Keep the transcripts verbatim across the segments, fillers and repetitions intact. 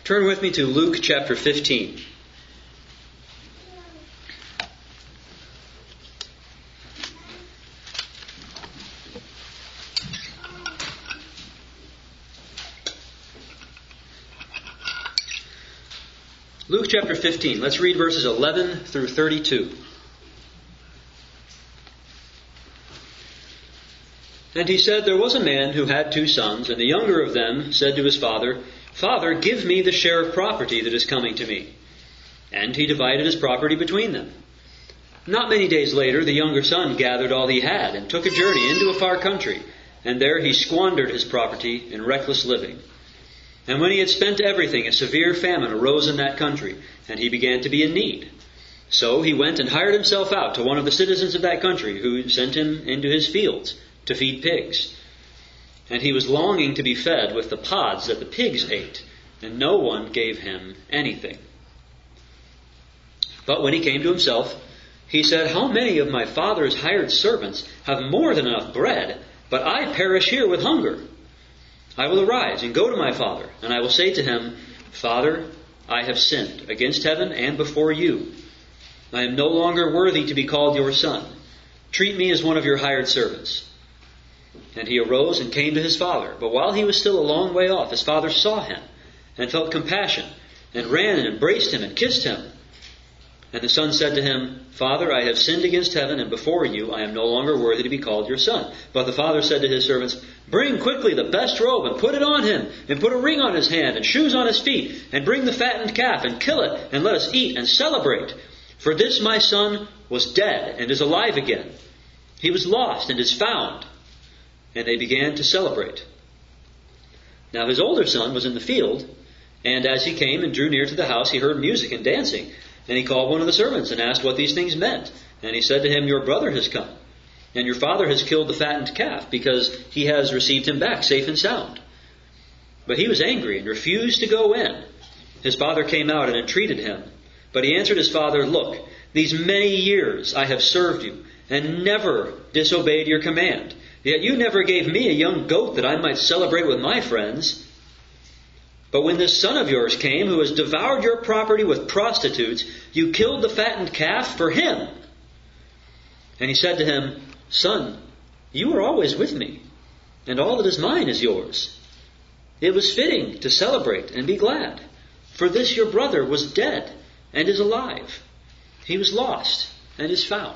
Turn with me to Luke chapter fifteen. Luke chapter fifteen. Let's read verses eleven through thirty-two. And he said, there was a man who had two sons, and the younger of them said to his father, Father, give me the share of property that is coming to me. And he divided his property between them. Not many days later, the younger son gathered all he had and took a journey into a far country, and there he squandered his property in reckless living. And when he had spent everything, a severe famine arose in that country, and he began to be in need. So he went and hired himself out to one of the citizens of that country, who sent him into his fields to feed pigs. And he was longing to be fed with the pods that the pigs ate, and no one gave him anything. But when he came to himself, he said, How many of my father's hired servants have more than enough bread, but I perish here with hunger? I will arise and go to my father, and I will say to him, Father, I have sinned against heaven and before you. I am no longer worthy to be called your son. Treat me as one of your hired servants. And he arose and came to his father. But while he was still a long way off, his father saw him and felt compassion and ran and embraced him and kissed him. And the son said to him, Father, I have sinned against heaven and before you. I am no longer worthy to be called your son. But the father said to his servants, Bring quickly the best robe and put it on him, and put a ring on his hand and shoes on his feet, and bring the fattened calf and kill it, and let us eat and celebrate. For this my son was dead and is alive again. He was lost and is found. And they began to celebrate. Now his older son was in the field, and as he came and drew near to the house, he heard music and dancing. And he called one of the servants and asked what these things meant. And he said to him, Your brother has come, and your father has killed the fattened calf, because he has received him back safe and sound. But he was angry and refused to go in. His father came out and entreated him. But he answered his father, Look, these many years I have served you, and never disobeyed your command. Yet you never gave me a young goat that I might celebrate with my friends. But when this son of yours came, who has devoured your property with prostitutes, you killed the fattened calf for him. And he said to him, Son, you are always with me, and all that is mine is yours. It was fitting to celebrate and be glad, for this your brother was dead and is alive. He was lost and is found.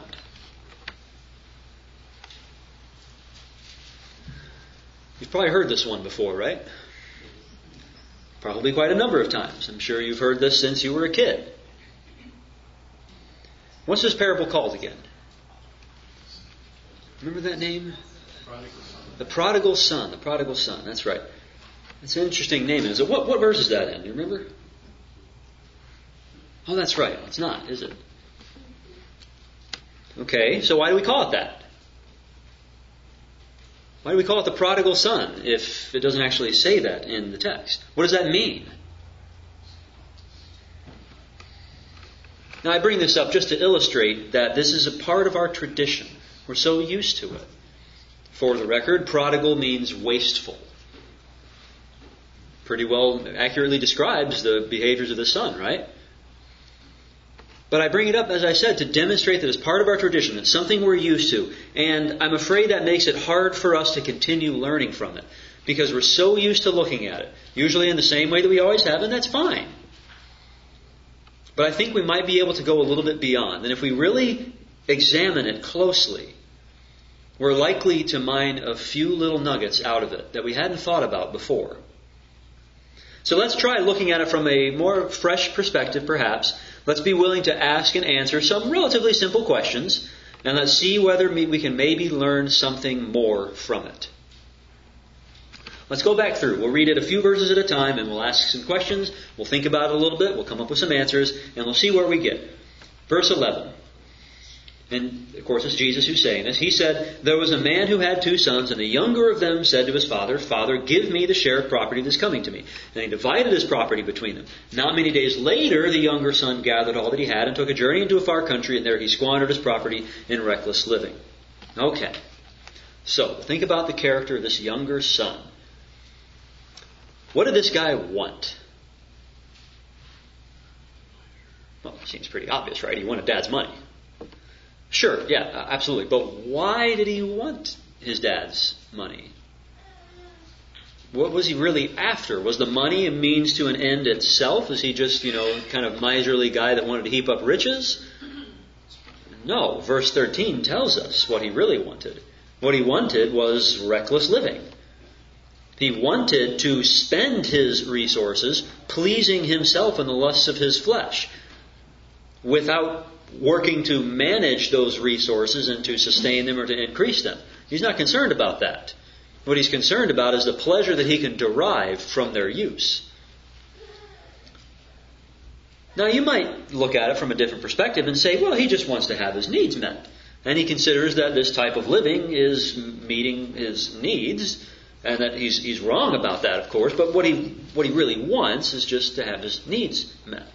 You've probably heard this one before, right? Probably quite a number of times. I'm sure you've heard this since you were a kid. What's this parable called again? Remember that name? Prodigal son. The prodigal son. The prodigal son. That's right. It's an interesting name. Is it? What, what verse is that in? Do you remember? Oh, that's right. It's not, is it? Okay, so why do we call it that? Why do we call it the prodigal son if it doesn't actually say that in the text? What does that mean? Now I bring this up just to illustrate that this is a part of our tradition. We're so used to it. For the record, prodigal means wasteful. Pretty well accurately describes the behaviors of the son, right? But I bring it up, as I said, to demonstrate that it's part of our tradition. It's something we're used to. And I'm afraid that makes it hard for us to continue learning from it. Because we're so used to looking at it. Usually in the same way that we always have, and that's fine. But I think we might be able to go a little bit beyond. And if we really examine it closely, we're likely to mine a few little nuggets out of it that we hadn't thought about before. So let's try looking at it from a more fresh perspective, perhaps. Let's be willing to ask and answer some relatively simple questions, and let's see whether we can maybe learn something more from it. Let's go back through. We'll read it a few verses at a time, and we'll ask some questions. We'll think about it a little bit. We'll come up with some answers, and we'll see where we get. Verse eleven. And, of course, it's Jesus who's saying this. He said, There was a man who had two sons, and the younger of them said to his father, Father, give me the share of property that's coming to me. And he divided his property between them. Not many days later, the younger son gathered all that he had and took a journey into a far country, and there he squandered his property in reckless living. Okay. So, think about the character of this younger son. What did this guy want? Seems pretty obvious, right? He wanted dad's money. Sure, yeah, absolutely. But why did he want his dad's money? What was he really after? Was the money a means to an end itself? Was he just, you know, kind of miserly guy that wanted to heap up riches? No, verse thirteen tells us what he really wanted. What he wanted was reckless living. He wanted to spend his resources pleasing himself in the lusts of his flesh, without working to manage those resources and to sustain them or to increase them. He's not concerned about that. What he's concerned about is the pleasure that he can derive from their use. Now, you might look at it from a different perspective and say, well, he just wants to have his needs met. And he considers that this type of living is meeting his needs, and that he's he's wrong about that, of course, but what he what he really wants is just to have his needs met.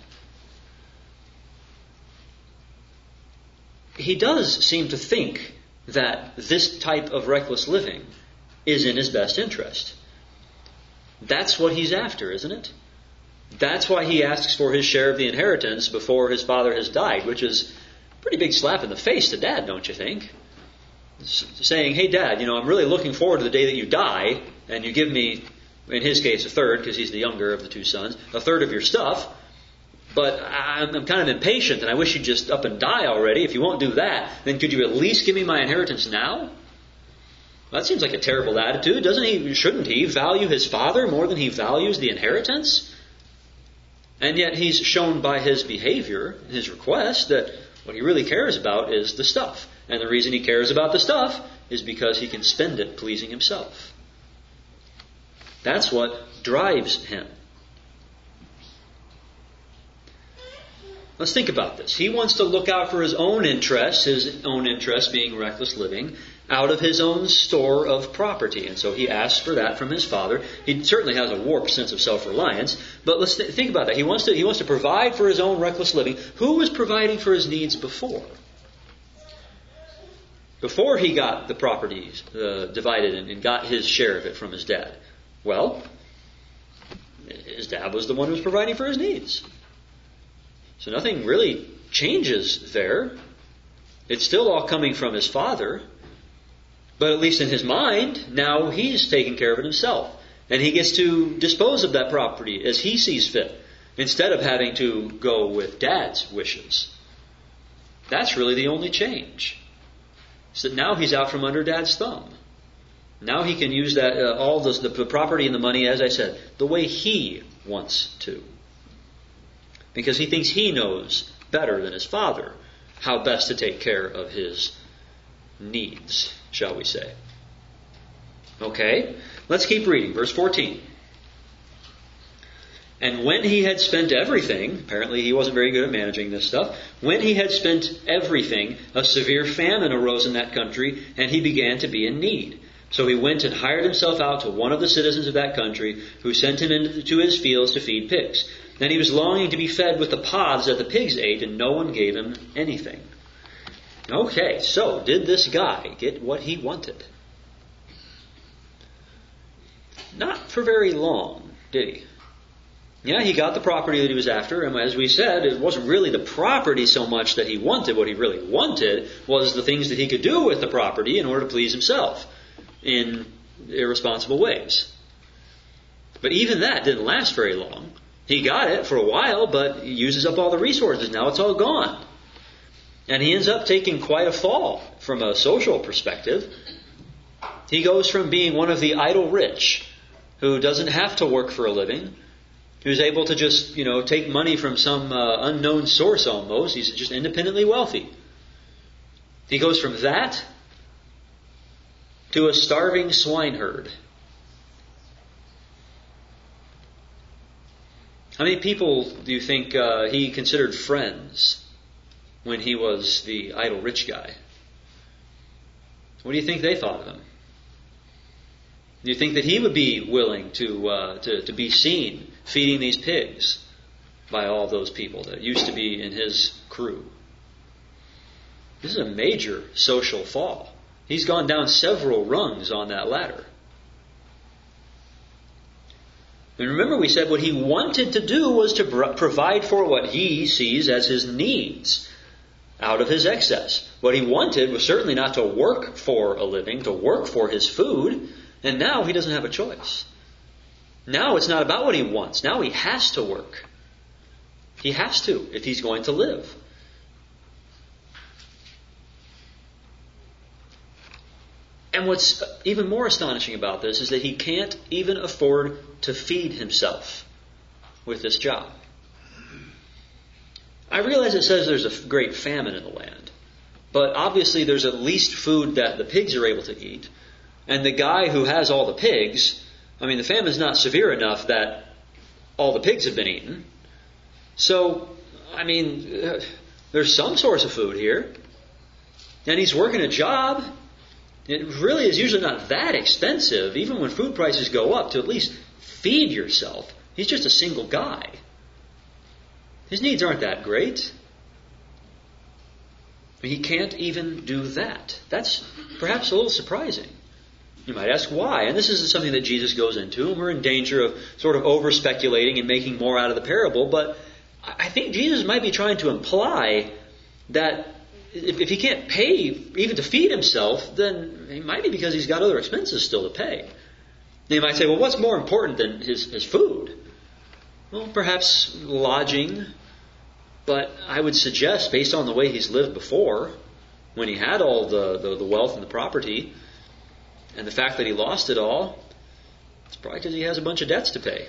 He does seem to think that this type of reckless living is in his best interest. That's what he's after, isn't it? That's why he asks for his share of the inheritance before his father has died, which is a pretty big slap in the face to Dad, don't you think? S- saying, hey Dad, you know, I'm really looking forward to the day that you die, and you give me, in his case, a third, because he's the younger of the two sons, a third of your stuff, but I'm, I'm kind of impatient, and I wish you'd just up and die already. If you won't do that, then could you at least give me my inheritance now? That seems like a terrible attitude. Doesn't he? Shouldn't he value his father more than he values the inheritance? And yet he's shown by his behavior, his request, that what he really cares about is the stuff. And the reason he cares about the stuff is because he can spend it pleasing himself. That's what drives him. Let's think about this. He wants to look out for his own interests, his own interest being reckless living, out of his own store of property. And so he asks for that from his father. He certainly has a warped sense of self-reliance. But let's th- think about that. He wants to, he wants to provide for his own reckless living. Who was providing for his needs before? Before he got the properties uh, divided and, and got his share of it from his dad. Well, his dad was the one who was providing for his needs. So nothing really changes there. It's still all coming from his father. But at least in his mind, now he's taking care of it himself. And he gets to dispose of that property as he sees fit, instead of having to go with Dad's wishes. That's really the only change. So now he's out from under Dad's thumb. Now he can use that uh, all this, the, the property and the money, as I said, the way he wants to. Because he thinks he knows better than his father how best to take care of his needs, shall we say. Okay, let's keep reading. Verse fourteen. And when he had spent everything, apparently he wasn't very good at managing this stuff, when he had spent everything, a severe famine arose in that country, and he began to be in need. So he went and hired himself out to one of the citizens of that country, who sent him into his fields to feed pigs. Then he was longing to be fed with the pods that the pigs ate, and no one gave him anything. Okay, so did this guy get what he wanted? Not for very long, did he? Yeah, he got the property that he was after, and as we said, it wasn't really the property so much that he wanted. What he really wanted was the things that he could do with the property in order to please himself in irresponsible ways. But even that didn't last very long. He got it for a while, but he uses up all the resources. Now it's all gone. And he ends up taking quite a fall from a social perspective. He goes from being one of the idle rich, who doesn't have to work for a living, who's able to just, you know, take money from some uh, unknown source almost. He's just independently wealthy. He goes from that to a starving swineherd. How many people do you think uh, he considered friends when he was the idle rich guy? What do you think they thought of him? Do you think that he would be willing to uh, to, to be seen feeding these pigs by all those people that used to be in his crew? This is a major social fall. He's gone down several rungs on that ladder. And remember, we said what he wanted to do was to provide for what he sees as his needs out of his excess. What he wanted was certainly not to work for a living, to work for his food, and now he doesn't have a choice. Now it's not about what he wants. Now he has to work. He has to if he's going to live. And what's even more astonishing about this is that he can't even afford to feed himself with this job. I realize it says there's a great famine in the land, but obviously there's at least food that the pigs are able to eat. And the guy who has all the pigs, I mean, the famine's not severe enough that all the pigs have been eaten. So, I mean, uh, there's some source of food here. And he's working a job. It really is usually not that expensive, even when food prices go up, to at least feed yourself. He's just a single guy. His needs aren't that great. He can't even do that. That's perhaps a little surprising. You might ask why. And this is something that Jesus goes into, and we're in danger of sort of over-speculating and making more out of the parable. But I think Jesus might be trying to imply that if he can't pay even to feed himself, then it might be because he's got other expenses still to pay. And you might say, well, what's more important than his, his food? Well, perhaps lodging. But I would suggest, based on the way he's lived before, when he had all the, the, the wealth and the property, and the fact that he lost it all, it's probably because he has a bunch of debts to pay.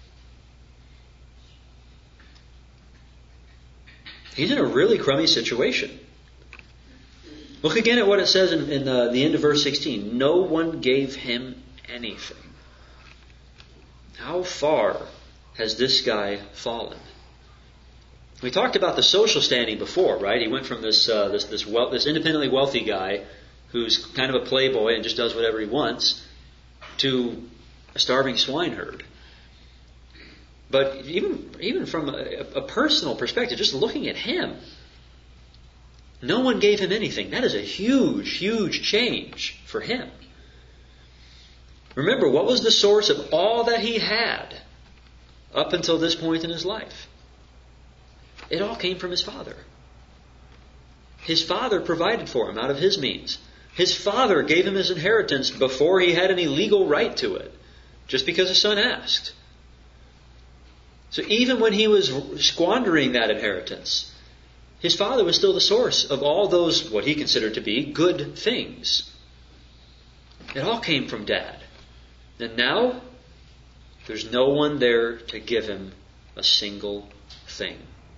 He's in a really crummy situation. Look again at what it says in, in the, the end of verse sixteen. No one gave him anything. How far has this guy fallen? We talked about the social standing before, right? He went from this uh, this this, wealth, this independently wealthy guy who's kind of a playboy and just does whatever he wants to a starving swineherd. But even even from a, a personal perspective, just looking at him, no one gave him anything. That is a huge, huge change for him. Remember, what was the source of all that he had up until this point in his life? It all came from his father. His father provided for him out of his means. His father gave him his inheritance before he had any legal right to it, just because his son asked. So even when he was squandering that inheritance, his father was still the source of all those, what he considered to be, good things. It all came from Dad. And now, there's no one there to give him a single thing.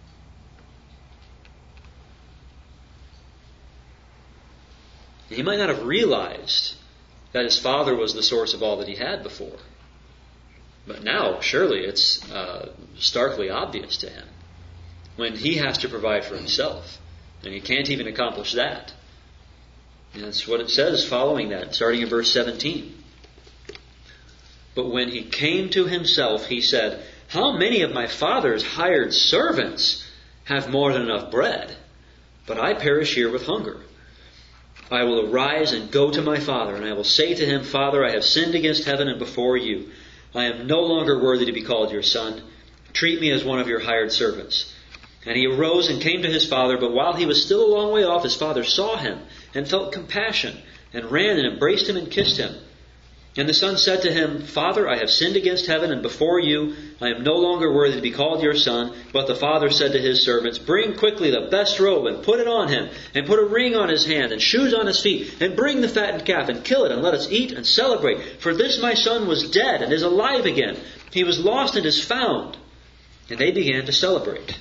He might not have realized that his father was the source of all that he had before. But now, surely it's uh, starkly obvious to him when he has to provide for himself. And he can't even accomplish that. And that's what it says following that, starting in verse seventeen. But when he came to himself, he said, "How many of my father's hired servants have more than enough bread? But I perish here with hunger. I will arise and go to my father, and I will say to him, Father, I have sinned against heaven and before you. I am no longer worthy to be called your son. Treat me as one of your hired servants." And he arose and came to his father, but while he was still a long way off, his father saw him and felt compassion and ran and embraced him and kissed him. And the son said to him, Father, I have sinned against heaven and before you. I am no longer worthy to be called your son. But the father said to his servants, Bring quickly the best robe and put it on him, and put a ring on his hand and shoes on his feet, and bring the fattened calf and kill it, and let us eat and celebrate. For this my son was dead and is alive again. He was lost and is found. And they began to celebrate.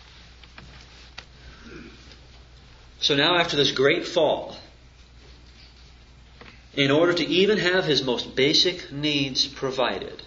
So now after this great fall, in order to even have his most basic needs provided,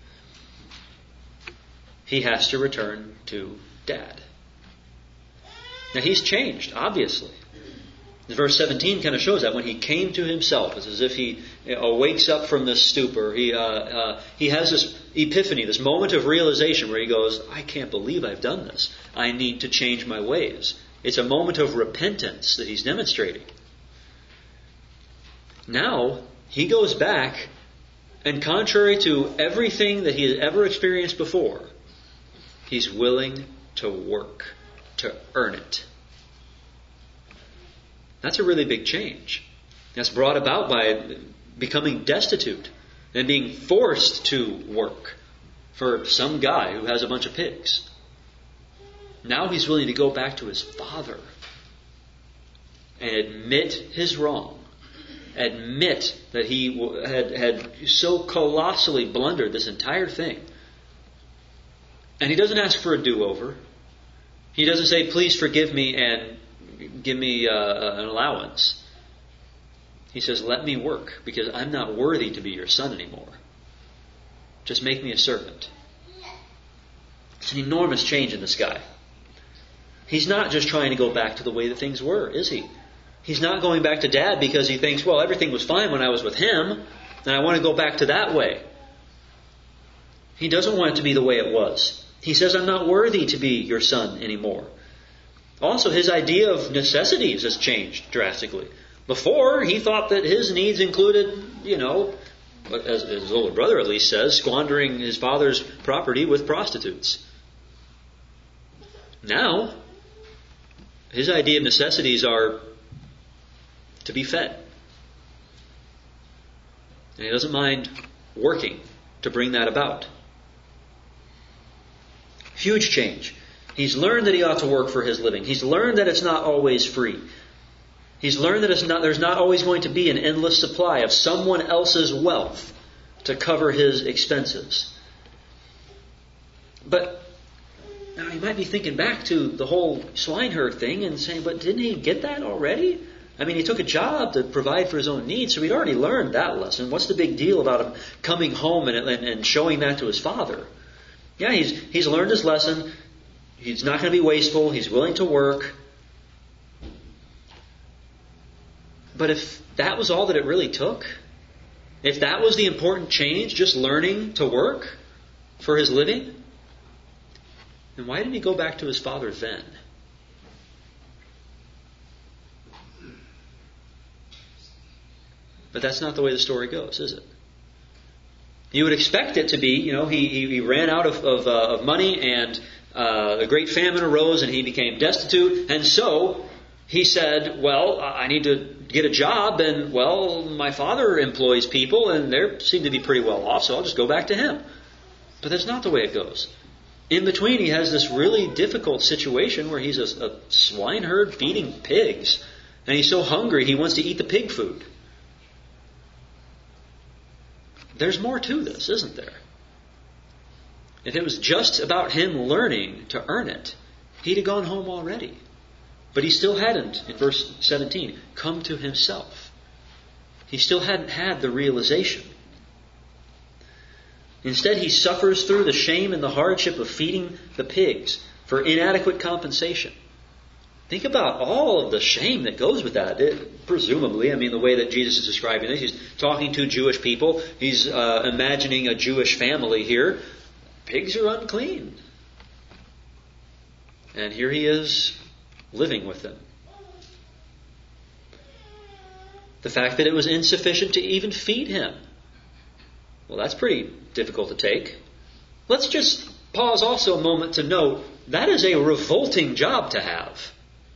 he has to return to Dad. Now he's changed, obviously. Verse seventeen kind of shows that when he came to himself, it's as if he wakes up from this stupor. He uh, uh, he has this epiphany, this moment of realization where he goes, I can't believe I've done this. I need to change my ways. It's a moment of repentance that he's demonstrating. Now, he goes back And contrary to everything that he has ever experienced before, he's willing to work, to earn it. That's a really big change. That's brought about by becoming destitute and being forced to work for some guy who has a bunch of pigs. Now he's willing to go back to his father and admit his wrong. Admit that he had, had so colossally blundered this entire thing. And he doesn't ask for a do-over. He doesn't say, please forgive me and give me uh, an allowance. He says, let me work because I'm not worthy to be your son anymore. Just make me a servant. It's an enormous change in this guy. He's not just trying to go back to the way that things were, is he? He's not going back to Dad because he thinks, well, everything was fine when I was with him, and I want to go back to that way. He doesn't want it to be the way it was. He says, I'm not worthy to be your son anymore. Also, his idea of necessities has changed drastically. Before, he thought that his needs included, you know, as his older brother at least says, squandering his father's property with prostitutes. Now, his idea of necessities are to be fed. And he doesn't mind working to bring that about. Huge change. He's learned that he ought to work for his living. He's learned that it's not always free. He's learned that it's not, there's not always going to be an endless supply of someone else's wealth to cover his expenses. But now he might be thinking back to the whole swineherd thing and saying, but didn't he get that already? I mean, he took a job to provide for his own needs, so he'd already learned that lesson. What's the big deal about him coming home and, and, and showing that to his father? Yeah, he's he's learned his lesson. He's not going to be wasteful. He's willing to work. But if that was all that it really took, if that was the important change, just learning to work for his living, then why didn't he go back to his father then? But that's not the way the story goes, is it? You would expect it to be, you know, he, he, he ran out of, of, uh, of money and uh, a great famine arose and he became destitute. And so he said, well, I need to get a job and, well, my father employs people and they seem to be pretty well off, so I'll just go back to him. But that's not the way it goes. In between, he has this really difficult situation where he's a, a swineherd feeding pigs. And he's so hungry he wants to eat the pig food. There's more to this, isn't there? If it was just about him learning to earn it, he'd have gone home already. But he still hadn't, in verse seventeen, come to himself. He still hadn't had the realization. Instead, he suffers through the shame and the hardship of feeding the pigs for inadequate compensation. Think about all of the shame that goes with that. It, presumably, I mean, the way that Jesus is describing this, he's talking to Jewish people. He's uh, imagining a Jewish family here. Pigs are unclean. And here he is living with them. The fact that it was insufficient to even feed him. Well, that's pretty difficult to take. Let's just pause also a moment to note that is a revolting job to have.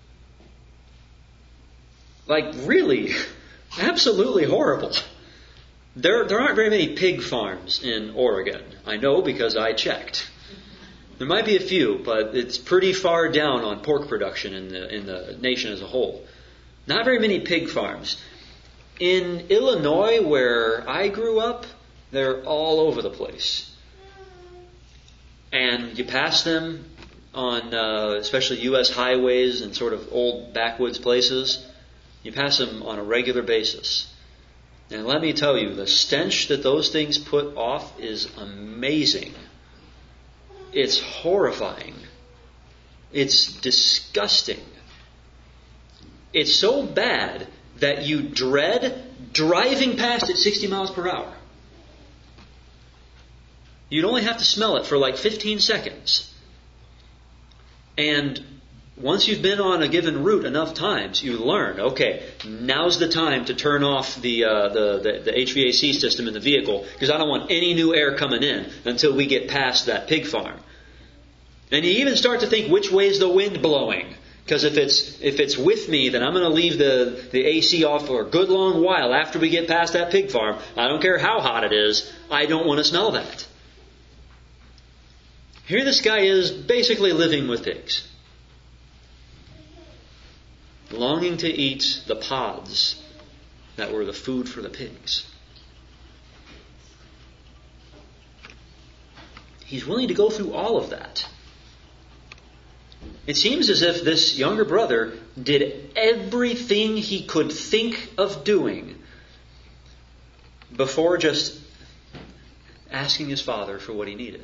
Like, really, absolutely horrible. There, there aren't very many pig farms in Oregon. I know because I checked. There might be a few, but it's pretty far down on pork production in the in the nation as a whole. Not very many pig farms. In Illinois, where I grew up, they're all over the place. And you pass them on, uh, especially U S highways and sort of old backwoods places. You pass them on a regular basis. And let me tell you, the stench that those things put off is amazing. It's horrifying. It's disgusting. It's so bad that you dread driving past at sixty miles per hour. You'd only have to smell it for like fifteen seconds. And Once you've been on a given route enough times, you learn, okay, now's the time to turn off the, uh, the, the, the H V A C system in the vehicle because I don't want any new air coming in until we get past that pig farm. And you even start to think, which way is the wind blowing? Because if it's if it's with me, then I'm going to leave the, the A C off for a good long while after we get past that pig farm. I don't care how hot it is. I don't want to smell that. Here this guy is basically living with pigs. Longing to eat the pods that were the food for the pigs. He's willing to go through all of that. It seems as if this younger brother did everything he could think of doing before just asking his father for what he needed.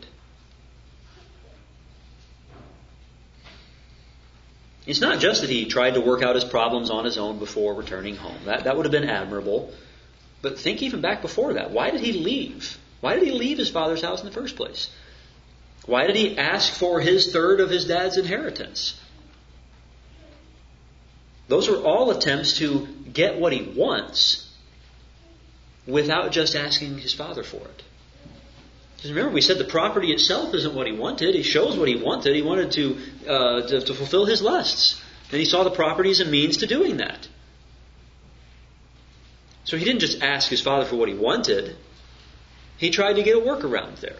It's not just that he tried to work out his problems on his own before returning home. That, that would have been admirable. But think even back before that. Why did he leave? Why did he leave his father's house in the first place? Why did he ask for his third of his dad's inheritance? Those are all attempts to get what he wants without just asking his father for it. Because remember, we said the property itself isn't what he wanted. He shows what he wanted. He wanted to, uh, to, to fulfill his lusts. And he saw the property as a means to doing that. So he didn't just ask his father for what he wanted. He tried to get a workaround there.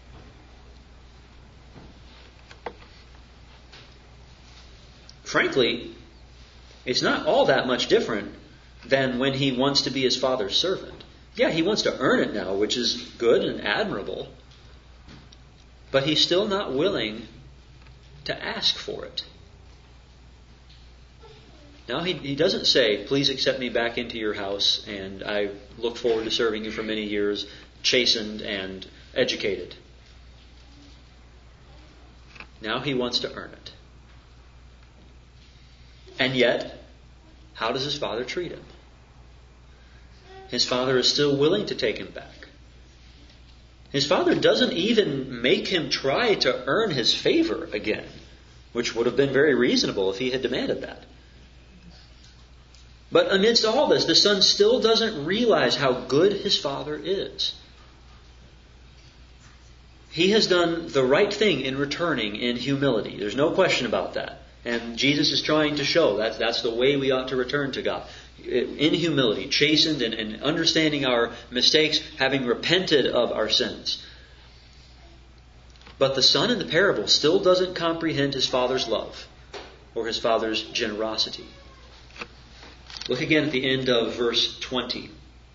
Frankly, it's not all that much different than when he wants to be his father's servant. Yeah, he wants to earn it now, which is good and admirable. But he's still not willing to ask for it. Now, he, he doesn't say, please accept me back into your house, and I look forward to serving you for many years, chastened and educated. Now he wants to earn it. And yet, how does his father treat him? His father is still willing to take him back. His father doesn't even make him try to earn his favor again, which would have been very reasonable if he had demanded that. But amidst all this, the son still doesn't realize how good his father is. He has done the right thing in returning in humility. There's no question about that. And Jesus is trying to show that that's the way we ought to return to God. In humility, chastened and, and understanding our mistakes, having repented of our sins. But the son in the parable still doesn't comprehend his father's love or his father's generosity. Look again at the end of verse twenty.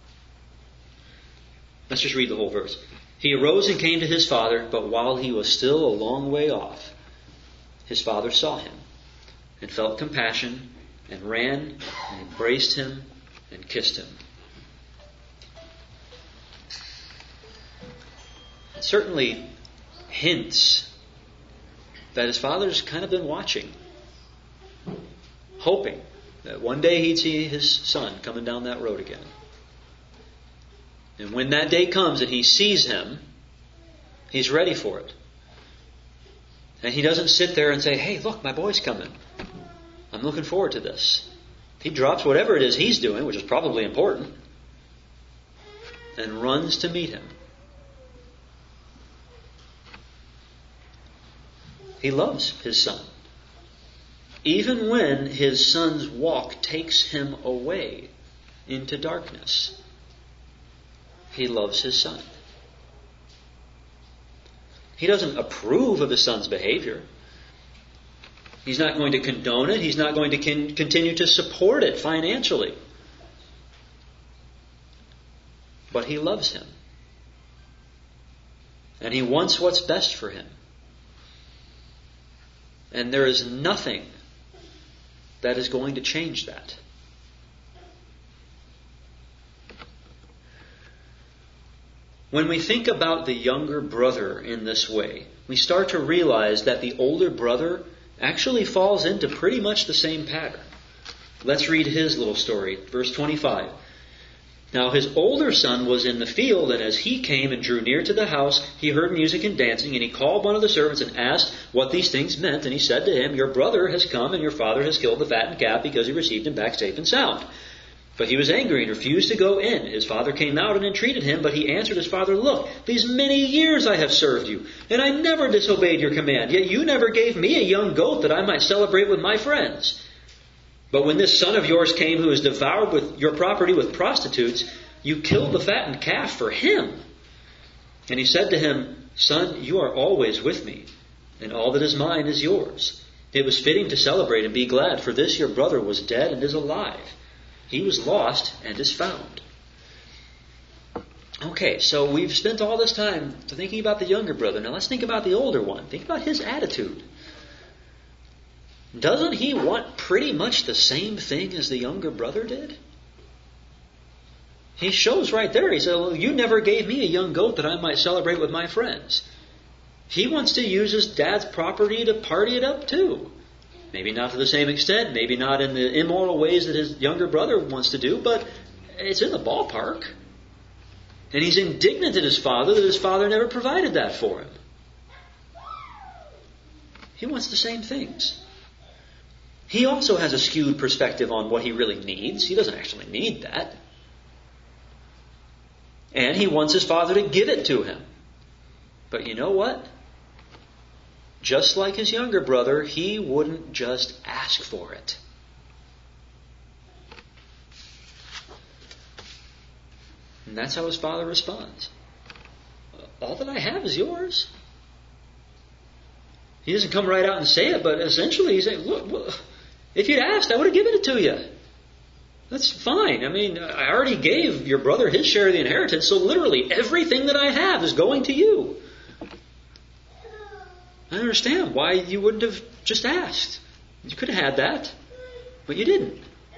Let's just read the whole verse. He arose and came to his father, but while he was still a long way off, his father saw him and felt compassion and ran and embraced him and kissed him. It certainly hints that his father's kind of been watching, hoping that one day he'd see his son coming down that road again. And when that day comes and he sees him, he's ready for it. And he doesn't sit there and say, hey, look, my boy's coming. I'm looking forward to this. He drops whatever it is he's doing, which is probably important, and runs to meet him. He loves his son. Even when his son's walk takes him away into darkness, he loves his son. He doesn't approve of his son's behavior. He's not going to condone it. He's not going to con- continue to support it financially. But he loves him. And he wants what's best for him. And there is nothing that is going to change that. When we think about the younger brother in this way, we start to realize that the older brother actually falls into pretty much the same pattern. Let's read his little story. Verse twenty-five. Now his older son was in the field, and as he came and drew near to the house, he heard music and dancing, and he called one of the servants and asked what these things meant. And he said to him, "Your brother has come, and your father has killed the fattened calf because he received him back safe and sound." But he was angry and refused to go in. His father came out and entreated him, but he answered his father, "Look, these many years I have served you, and I never disobeyed your command. Yet you never gave me a young goat that I might celebrate with my friends. But when this son of yours came who has devoured with your property with prostitutes, you killed the fattened calf for him." And he said to him, "Son, you are always with me, and all that is mine is yours. It was fitting to celebrate and be glad, for this your brother was dead and is alive. He was lost and is found." Okay, so we've spent all this time thinking about the younger brother. Now let's think about the older one. Think about his attitude. Doesn't he want pretty much the same thing as the younger brother did? He shows right there. He said, "Well, you never gave me a young goat that I might celebrate with my friends." He wants to use his dad's property to party it up too. Maybe not to the same extent, maybe not in the immoral ways that his younger brother wants to do, but it's in the ballpark. And he's indignant at his father that his father never provided that for him. He wants the same things. He also has a skewed perspective on what he really needs. He doesn't actually need that. And he wants his father to give it to him. But you know what? Just like his younger brother, he wouldn't just ask for it. And that's how his father responds. "All that I have is yours." He doesn't come right out and say it, but essentially he's saying, look, look, if you'd asked, I would have given it to you. That's fine. I mean, I already gave your brother his share of the inheritance, so literally everything that I have is going to you. I understand why you wouldn't have just asked. You could have had that, but you didn't.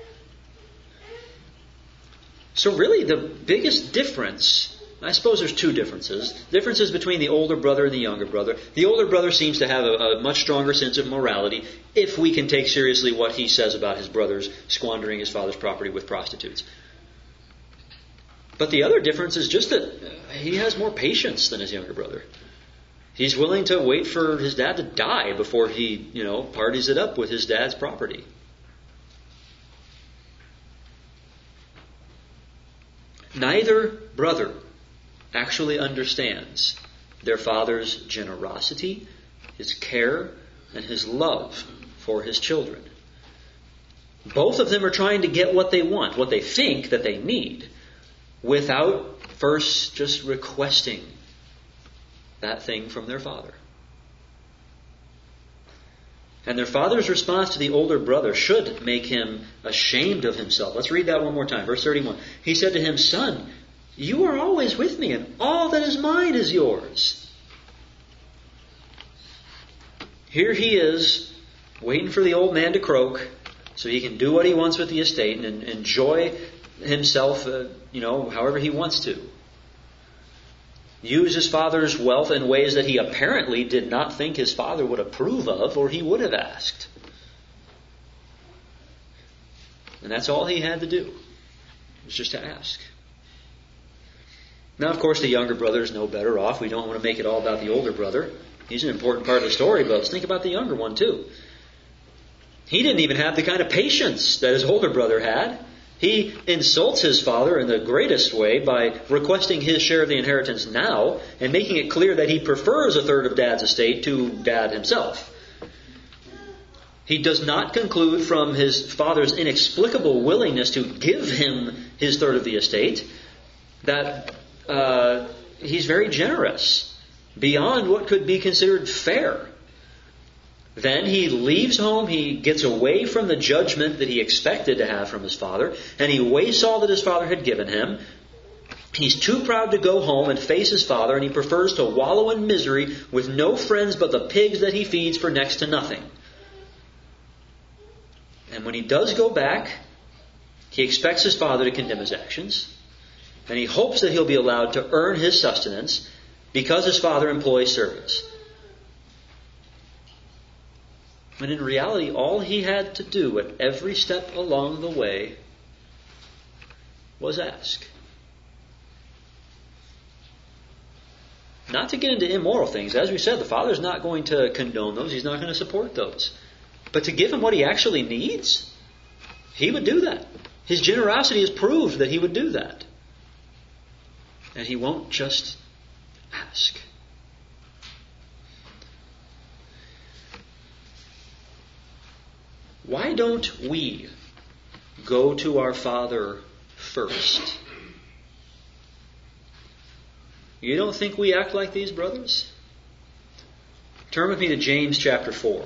So really the biggest difference, I suppose there's two differences. Differences between the older brother and the younger brother. The older brother seems to have a, a much stronger sense of morality, if we can take seriously what he says about his brothers squandering his father's property with prostitutes. But the other difference is just that he has more patience than his younger brother. He's willing to wait for his dad to die before he, you know, parties it up with his dad's property. Neither brother actually understands their father's generosity, his care, and his love for his children. Both of them are trying to get what they want, what they think that they need, without first just requesting that thing from their father. And their father's response to the older brother should make him ashamed of himself. Let's read that one more time. Verse thirty-one. He said to him, "Son, you are always with me, and all that is mine is yours." Here he is, waiting for the old man to croak, so he can do what he wants with the estate and enjoy himself, uh, you know, however he wants to. Use his father's wealth in ways that he apparently did not think his father would approve of, or he would have asked. And that's all he had to do, was just to ask. Now, of course, the younger brother is no better off. We don't want to make it all about the older brother. He's an important part of the story, but let's think about the younger one too. He didn't even have the kind of patience that his older brother had. He insults his father in the greatest way by requesting his share of the inheritance now and making it clear that he prefers a third of Dad's estate to Dad himself. He does not conclude from his father's inexplicable willingness to give him his third of the estate that uh, he's very generous, beyond what could be considered fair. Then he leaves home, he gets away from the judgment that he expected to have from his father, and he wastes all that his father had given him. He's too proud to go home and face his father, and he prefers to wallow in misery with no friends but the pigs that he feeds for next to nothing. And when he does go back, he expects his father to condemn his actions, and he hopes that he'll be allowed to earn his sustenance because his father employs servants. When in reality, all he had to do at every step along the way was ask. not to get into immoral things. As we said, the Father's not going to condone those. He's not going to support those. But to give him what he actually needs, he would do that. His generosity has proved that he would do that. And he won't just ask. Why don't we go to our Father first? You don't think we act like these brothers? Turn with me to James chapter four.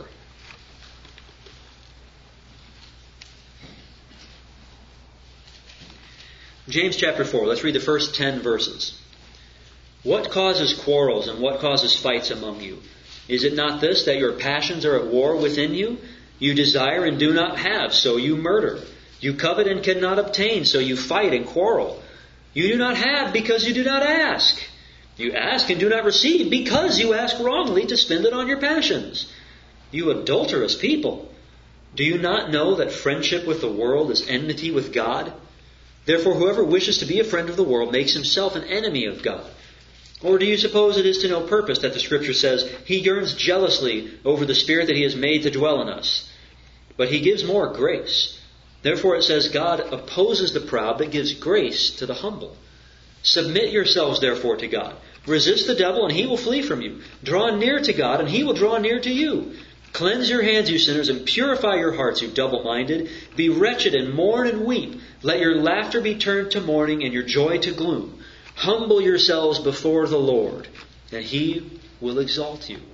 James chapter four. Let's read the first ten verses. What causes quarrels and what causes fights among you? Is it not this, that your passions are at war within you? You desire and do not have, so you murder. You covet and cannot obtain, so you fight and quarrel. You do not have because you do not ask. You ask and do not receive because you ask wrongly to spend it on your passions. You adulterous people, do you not know that friendship with the world is enmity with God? Therefore, whoever wishes to be a friend of the world makes himself an enemy of God. Or do you suppose it is to no purpose that the Scripture says, He yearns jealously over the Spirit that He has made to dwell in us? But He gives more grace. Therefore it says, God opposes the proud, but gives grace to the humble. Submit yourselves therefore to God. Resist the devil, and he will flee from you. Draw near to God, and He will draw near to you. Cleanse your hands, you sinners, and purify your hearts, you double-minded. Be wretched and mourn and weep. Let your laughter be turned to mourning and your joy to gloom. Humble yourselves before the Lord, and He will exalt you.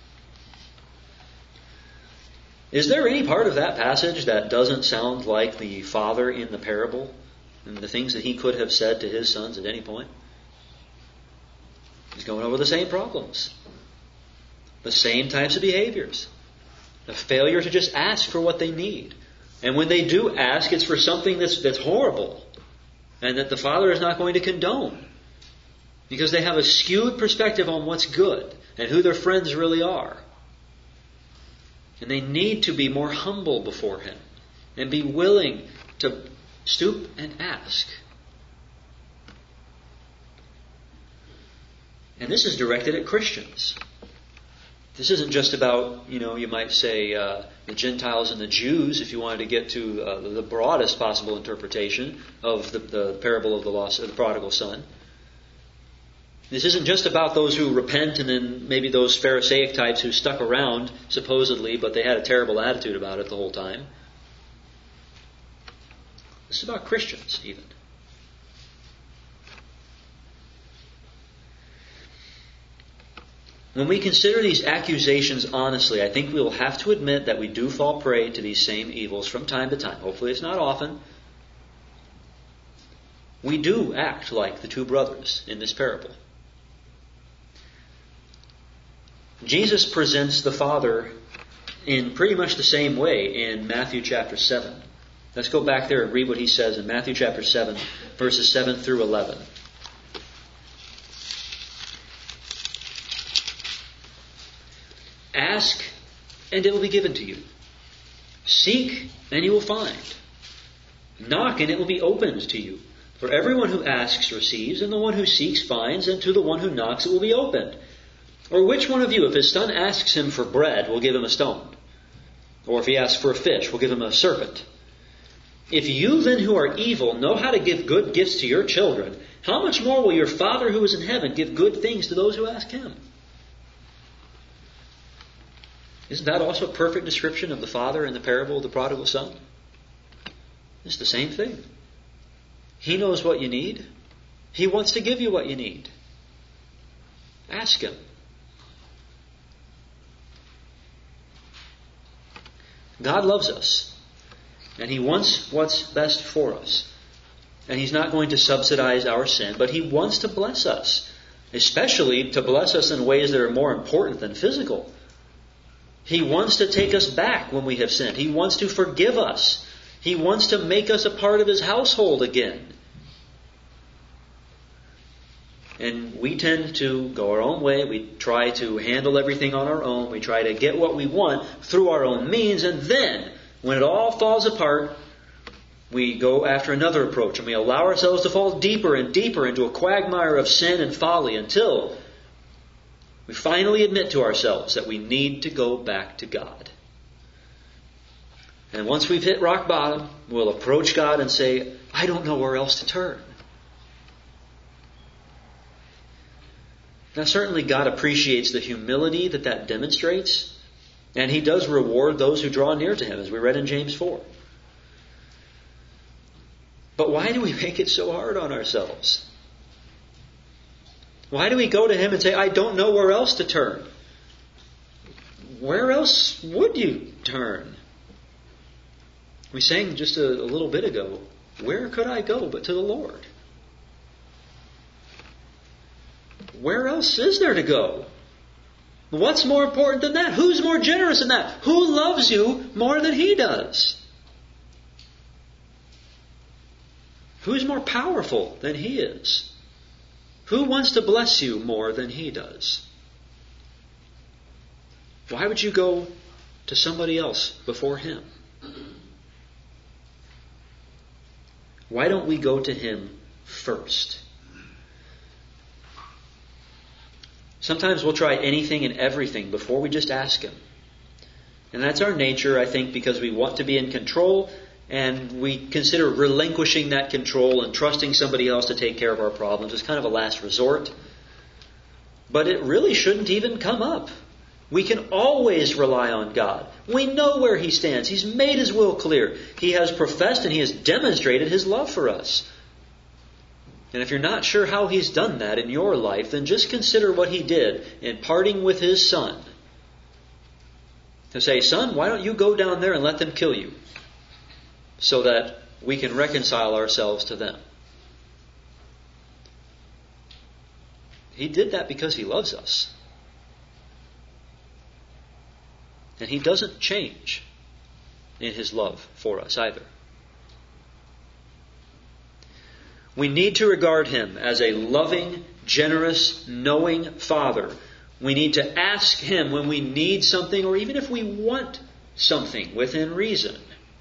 Is there any part of that passage that doesn't sound like the Father in the parable and the things that He could have said to His sons at any point? He's going over the same problems, the same types of behaviors, the failure to just ask for what they need. And when they do ask, it's for something that's, that's horrible and that the Father is not going to condone. Because they have a skewed perspective on what's good and who their friends really are. And they need to be more humble before Him and be willing to stoop and ask. And this is directed at Christians. This isn't just about, you know, you might say uh, the Gentiles and the Jews, if you wanted to get to uh, the broadest possible interpretation of the, the parable of the lost, of the prodigal son. This isn't just about those who repent and then maybe those Pharisaic types who stuck around, supposedly, but they had a terrible attitude about it the whole time. This is about Christians, even. When we consider these accusations honestly, I think we will have to admit that we do fall prey to these same evils from time to time. Hopefully it's not often. We do act like the two brothers in this parable. Jesus presents the Father in pretty much the same way in Matthew chapter seven. Let's go back there and read what He says in Matthew chapter seven, verses seven through eleven. Ask, and it will be given to you. Seek, and you will find. Knock, and it will be opened to you. For everyone who asks receives, and the one who seeks finds, and to the one who knocks it will be opened. Or which one of you, if his son asks him for bread, will give him a stone? Or if he asks for a fish, will give him a serpent? If you then who are evil know how to give good gifts to your children, how much more will your Father who is in heaven give good things to those who ask Him? Isn't that also a perfect description of the Father in the parable of the prodigal son? It's the same thing. He knows what you need. He wants to give you what you need. Ask Him. God loves us. And He wants what's best for us. And He's not going to subsidize our sin, but He wants to bless us. Especially to bless us in ways that are more important than physical. He wants to take us back when we have sinned. He wants to forgive us. He wants to make us a part of His household again. And we tend to go our own way. We try to handle everything on our own. We try to get what we want through our own means. And then, when it all falls apart, we go after another approach. And we allow ourselves to fall deeper and deeper into a quagmire of sin and folly until We finally admit to ourselves that we need to go back to God. And once we've hit rock bottom, we'll approach God and say, I don't know where else to turn. Now certainly God appreciates the humility that that demonstrates, and He does reward those who draw near to Him, as we read in James four. But why do we make it so hard on ourselves? Why do we go to Him and say, I don't know where else to turn? Where else would you turn? We sang just a, a little bit ago, where could I go but to the Lord? Where else is there to go? What's more important than that? Who's more generous than that? Who loves you more than He does? Who's more powerful than He is? Who wants to bless you more than He does? Why would you go to somebody else before Him? Why don't we go to Him first? Sometimes we'll try anything and everything before we just ask Him. And that's our nature, I think, because we want to be in control and we consider relinquishing that control and trusting somebody else to take care of our problems as kind of a last resort. But it really shouldn't even come up. We can always rely on God. We know where He stands. He's made His will clear. He has professed and He has demonstrated His love for us. And if you're not sure how He's done that in your life, then just consider what He did in parting with His Son. To say, Son, why don't you go down there and let them kill you? So that we can reconcile ourselves to them. He did that because He loves us. And He doesn't change in His love for us either. We need to regard Him as a loving, generous, knowing Father. We need to ask Him when we need something or even if we want something within reason.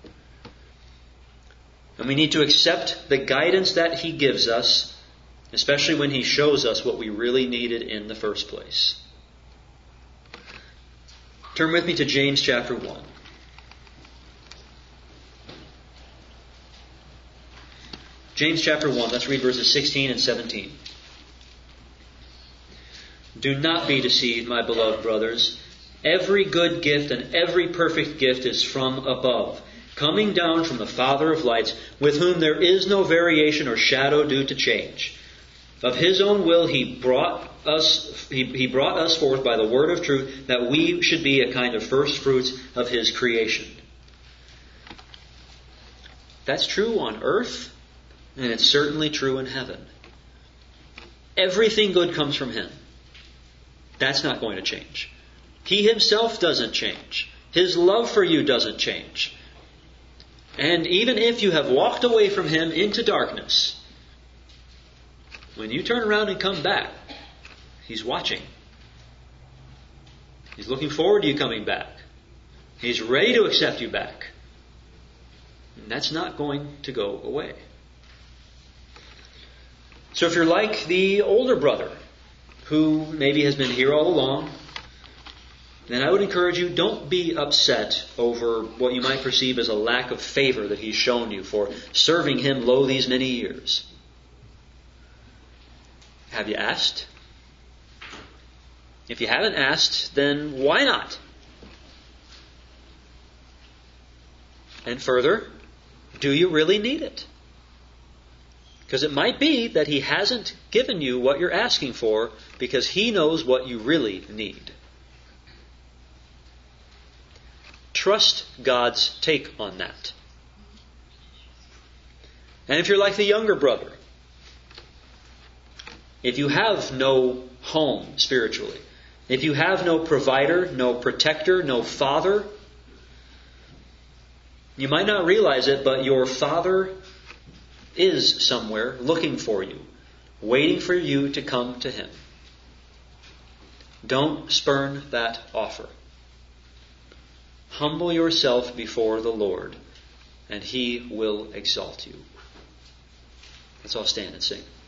And we need to accept the guidance that He gives us, especially when He shows us what we really needed in the first place. Turn with me to James chapter one. James chapter one, let's read verses sixteen and seventeen. Do not be deceived, my beloved brothers. Every good gift and every perfect gift is from above, coming down from the Father of lights, with whom there is no variation or shadow due to change. Of His own will He brought us he, he brought us forth by the word of truth, that we should be a kind of first fruits of His creation. That's true on earth, and it's certainly true in heaven. Everything good comes from Him. That's not going to change. He Himself doesn't change. His love for you doesn't change. And even if you have walked away from Him into darkness, when you turn around and come back, He's watching. He's looking forward to you coming back. He's ready to accept you back. And that's not going to go away. So if you're like the older brother, who maybe has been here all along, then I would encourage you, don't be upset over what you might perceive as a lack of favor that He's shown you for serving Him low these many years. Have you asked? If you haven't asked, then why not? And further, do you really need it? Because it might be that He hasn't given you what you're asking for because He knows what you really need. Trust God's take on that. And if you're like the younger brother, if you have no home spiritually, if you have no provider, no protector, no father, you might not realize it, but your Father is somewhere looking for you, waiting for you to come to Him. Don't spurn that offer. Humble yourself before the Lord, and He will exalt you. Let's all stand and sing.